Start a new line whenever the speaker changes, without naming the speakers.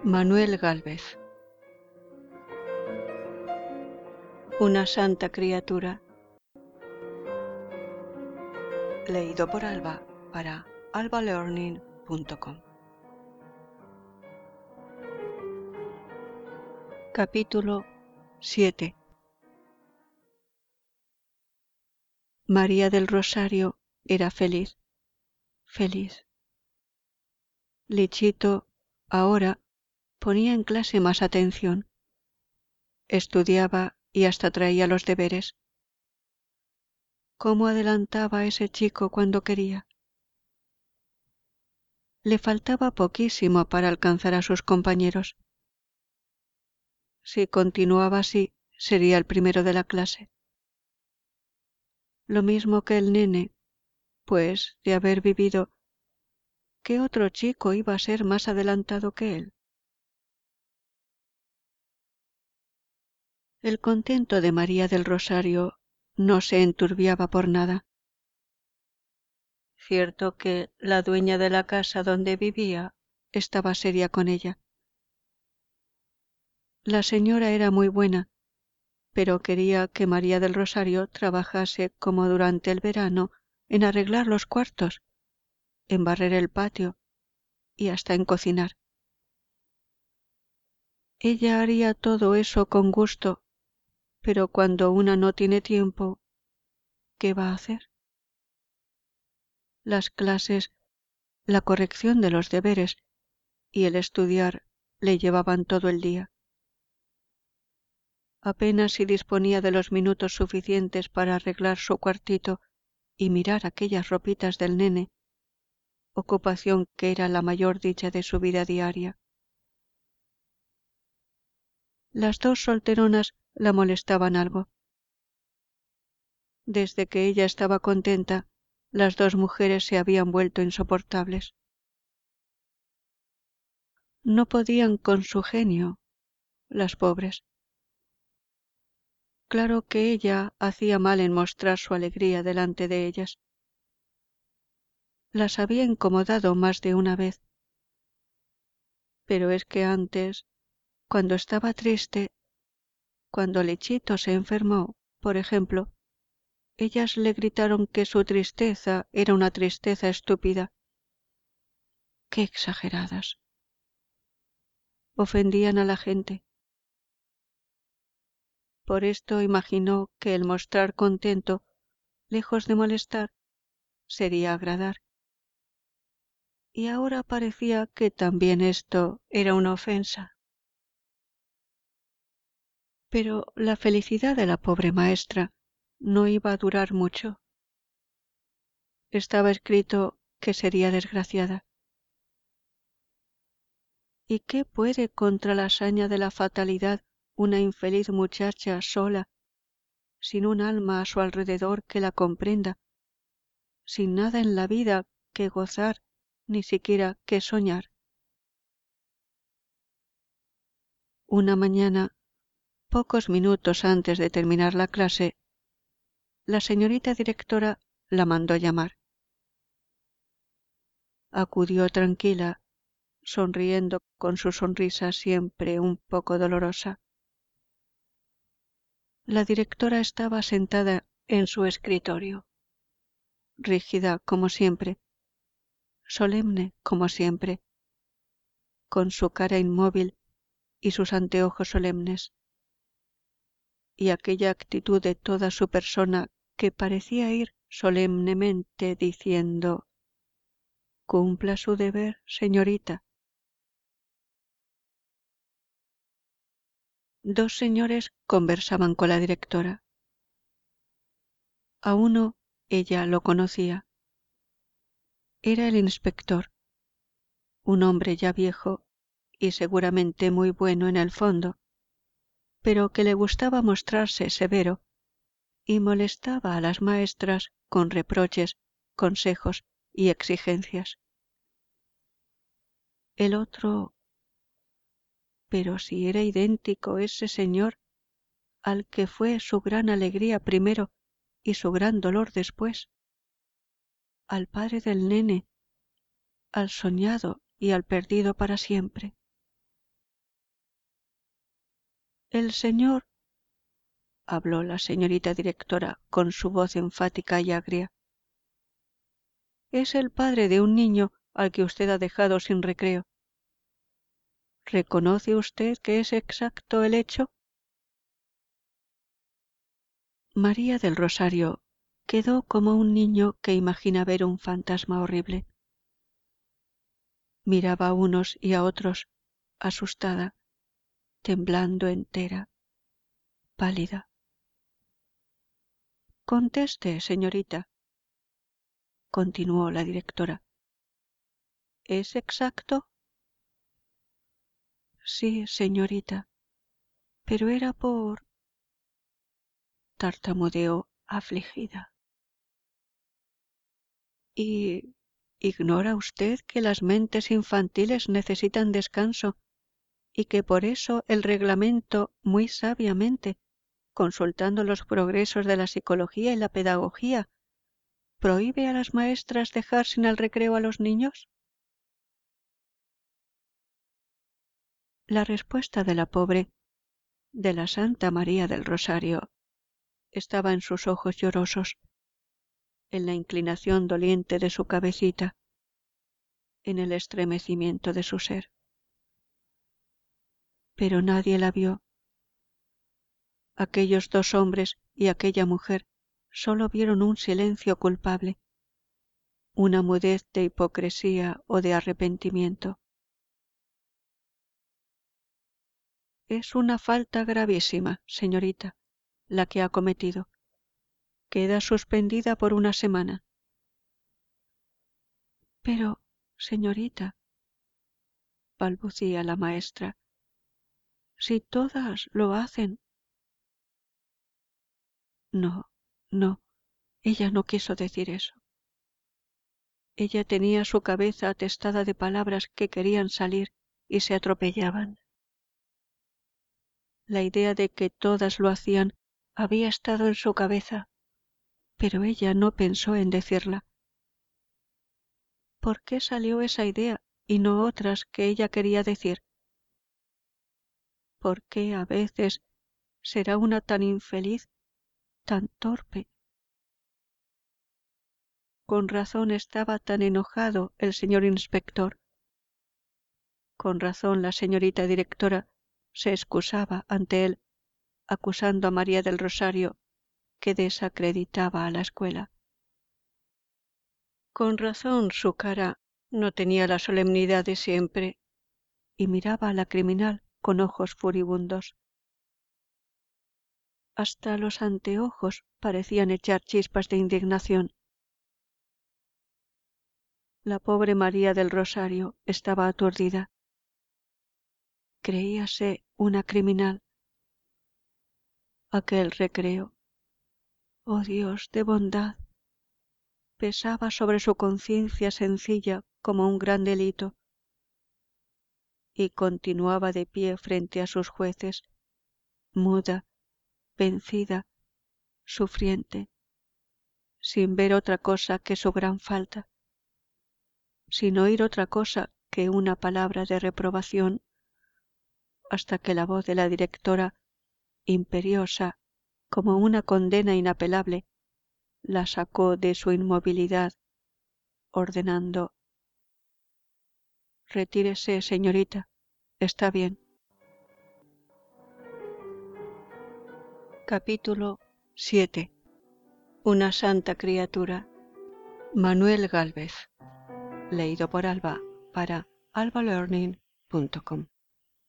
Manuel Gálvez. Una santa criatura. Leído por Alba para albalearning.com. Capítulo 7. María del Rosario era feliz. Lichito ahora ponía en clase más atención. Estudiaba y hasta traía los deberes. ¿Cómo adelantaba a ese chico cuando quería? Le faltaba poquísimo para alcanzar a sus compañeros. Si continuaba así, sería el primero de la clase. Lo mismo que el nene, pues de haber vivido, ¿qué otro chico iba a ser más adelantado que él? El contento de María del Rosario no se enturbiaba por nada. Cierto que la dueña de la casa donde vivía estaba seria con ella. La señora era muy buena, pero quería que María del Rosario trabajase como durante el verano en arreglar los cuartos, en barrer el patio y hasta en cocinar. Ella haría todo eso con gusto, pero cuando una no tiene tiempo, ¿qué va a hacer? Las clases, la corrección de los deberes y el estudiar le llevaban todo el día. Apenas si disponía de los minutos suficientes para arreglar su cuartito y mirar aquellas ropitas del nene, ocupación que era la mayor dicha de su vida diaria. Las dos solteronas la molestaban algo. Desde que ella estaba contenta, las dos mujeres se habían vuelto insoportables. No podían con su genio, las pobres. Claro que ella hacía mal en mostrar su alegría delante de ellas. Las había incomodado más de una vez. Pero es que antes, cuando estaba triste, cuando Lichito se enfermó, por ejemplo, ellas le gritaron que su tristeza era una tristeza estúpida. ¡Qué exageradas! Ofendían a la gente. Por esto imaginó que el mostrar contento, lejos de molestar, sería agradar. Y ahora parecía que también esto era una ofensa. Pero la felicidad de la pobre maestra no iba a durar mucho. Estaba escrito que sería desgraciada. ¿Y qué puede contra la hazaña de la fatalidad una infeliz muchacha sola, sin un alma a su alrededor que la comprenda, sin nada en la vida que gozar, ni siquiera que soñar? Una mañana, pocos minutos antes de terminar la clase, la señorita directora la mandó llamar. Acudió tranquila, sonriendo con su sonrisa siempre un poco dolorosa. La directora estaba sentada en su escritorio, rígida como siempre, solemne como siempre, con su cara inmóvil y sus anteojos solemnes, y aquella actitud de toda su persona que parecía ir solemnemente diciendo: «Cumpla su deber, señorita». Dos señores conversaban con la directora. A uno ella lo conocía. Era el inspector, un hombre ya viejo y seguramente muy bueno en el fondo, pero que le gustaba mostrarse severo y molestaba a las maestras con reproches, consejos y exigencias. El otro, pero si era idéntico ese señor al que fue su gran alegría primero y su gran dolor después, al padre del nene, al soñado y al perdido para siempre. El señor, habló la señorita directora con su voz enfática y agria, es el padre de un niño al que usted ha dejado sin recreo. ¿Reconoce usted que es exacto el hecho? María del Rosario quedó como un niño que imagina ver un fantasma horrible. Miraba a unos y a otros, asustada, temblando entera, pálida. Conteste, señorita, continuó la directora. ¿Es exacto? Sí, señorita, pero era por... tartamudeó afligida. ¿Y ignora usted que las mentes infantiles necesitan descanso y que por eso el reglamento, muy sabiamente, consultando los progresos de la psicología y la pedagogía, prohíbe a las maestras dejar sin el recreo a los niños? La respuesta de la pobre, de la Santa María del Rosario, estaba en sus ojos llorosos, en la inclinación doliente de su cabecita, en el estremecimiento de su ser. Pero nadie la vio. Aquellos dos hombres y aquella mujer solo vieron un silencio culpable, una mudez de hipocresía o de arrepentimiento. Es una falta gravísima, señorita, la que ha cometido. Queda suspendida por una semana. Pero, señorita, balbucía la maestra, si todas lo hacen. No, no, ella no quiso decir eso. Ella tenía su cabeza atestada de palabras que querían salir y se atropellaban. La idea de que todas lo hacían había estado en su cabeza, pero ella no pensó en decirla. ¿Por qué salió esa idea y no otras que ella quería decir? ¿Por qué a veces será una tan infeliz, tan torpe? Con razón estaba tan enojado el señor inspector. Con razón la señorita directora se excusaba ante él, acusando a María del Rosario que desacreditaba a la escuela. Con razón su cara no tenía la solemnidad de siempre y miraba a la criminal con ojos furibundos. Hasta los anteojos parecían echar chispas de indignación. La pobre María del Rosario estaba aturdida. Creíase una criminal. Aquel recreo, oh Dios de bondad, pesaba sobre su conciencia sencilla como un gran delito, y continuaba de pie frente a sus jueces, muda, vencida, sufriente, sin ver otra cosa que su gran falta, sin oír otra cosa que una palabra de reprobación, hasta que la voz de la directora, imperiosa como una condena inapelable, la sacó de su inmovilidad, ordenando: retírese, señorita, está bien. Capítulo 7. Una santa criatura. Manuel Gálvez. Leído por Alba para albalearning.com.